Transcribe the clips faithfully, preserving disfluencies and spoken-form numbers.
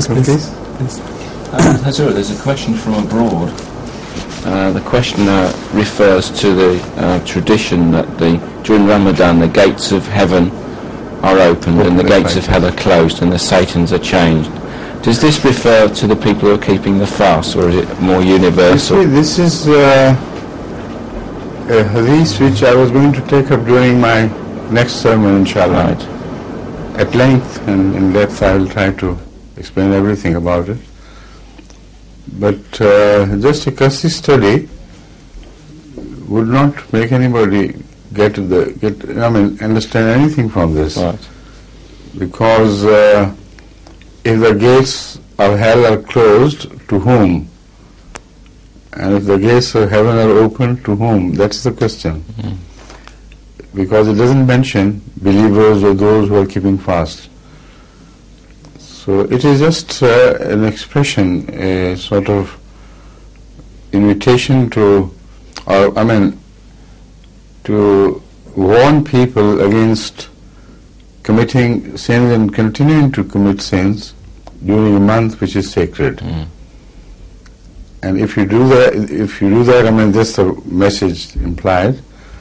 Yes, please. please. please. Um, Hazur, there's a question from abroad. Uh, the questioner refers to the uh, tradition that the during Ramadan the gates of heaven are opened Open and the gates right. of hell are closed and the Satans are changed. Does this refer to the people who are keeping the fast, or is it more universal? You see, this is uh, a hadith which I was going to take up during my next sermon, inshallah. Right. At length and in depth I will try to explain everything about it. But uh, just a cursory study would not make anybody get the get I mean understand anything from this. Right. Because uh, if the gates of hell are closed, to whom? And if the gates of heaven are open, to whom? That's the question. Mm. Because it doesn't mention believers or those who are keeping fast. So it is just uh, an expression, a sort of invitation to, or I mean, to warn people against committing sins and continuing to commit sins during a month which is sacred. Mm. And if you do that, if you do that, I mean, this the message implied.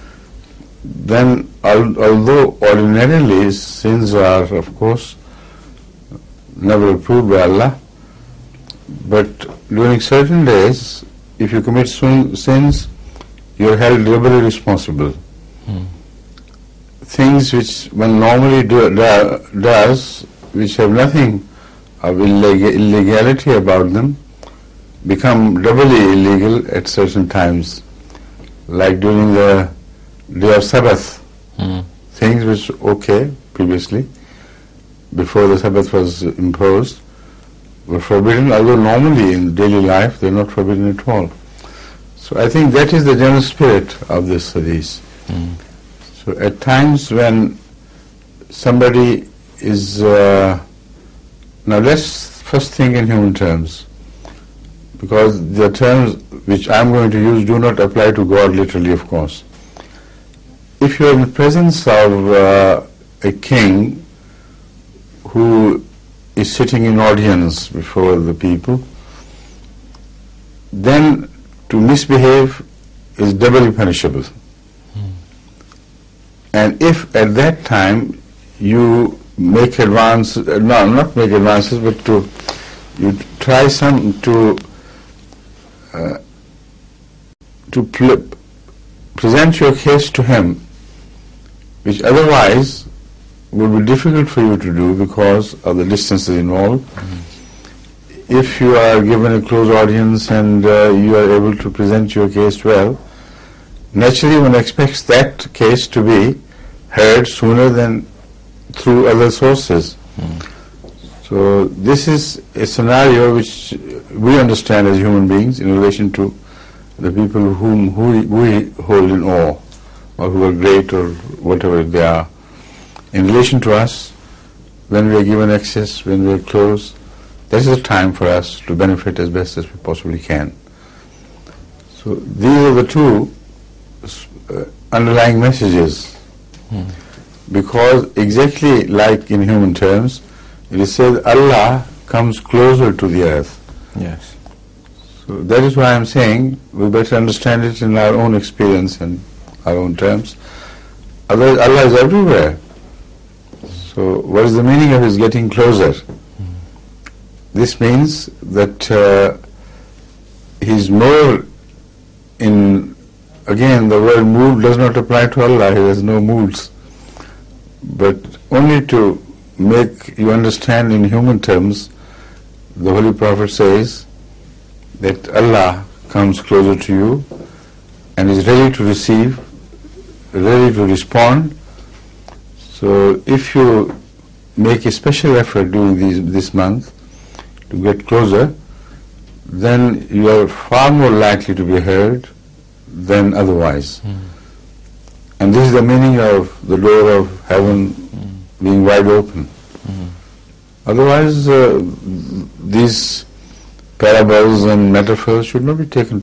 Then, al- although ordinarily sins are, of course, never approved by Allah, but during certain days, if you commit sin- sins, you are held doubly responsible. Mm. Things which one normally do, do, does, which have nothing of illeg- illegality about them, become doubly illegal at certain times, like during the day of Sabbath. Mm. Things which okay previously, before the Sabbath was imposed, were forbidden, although normally in daily life they are not forbidden at all. So I think that is the general spirit of this hadith. Mm. So at times when somebody is, uh, now let's first think in human terms, because the terms which I am going to use do not apply to God literally, of course. If you are in the presence of uh, a king who is sitting in audience before the people, then to misbehave is doubly punishable. Mm. And if at that time you make advance, uh, no, not make advances, but to you try some to uh, to pl- present your case to him, which otherwise would be difficult for you to do because of the distances involved. Mm-hmm. If you are given a close audience and uh, you are able to present your case well, naturally one expects that case to be heard sooner than through other sources. Mm. So this is a scenario which we understand as human beings in relation to the people whom who we hold in awe, or who are great or whatever they are. In relation to us, when we are given access, when we are close, this is the time for us to benefit as best as we possibly can. So these are the two uh, underlying messages. Hmm. Because exactly like in human terms, it is said Allah comes closer to the earth. Yes. So that is why I am saying we better understand it in our own experience and our own terms. Otherwise Allah is everywhere. So what is the meaning of his getting closer? Mm. This means that uh, he's more in, again the word mood does not apply to Allah, he has no moods. But only to make you understand in human terms, the Holy Prophet says that Allah comes closer to you and is ready to receive, ready to respond. So if you make a special effort during these, this month to get closer, then you are far more likely to be heard than otherwise. Mm. And this is the meaning of the door of heaven mm. being wide open. Mm. Otherwise, uh, these parables and metaphors should not be taken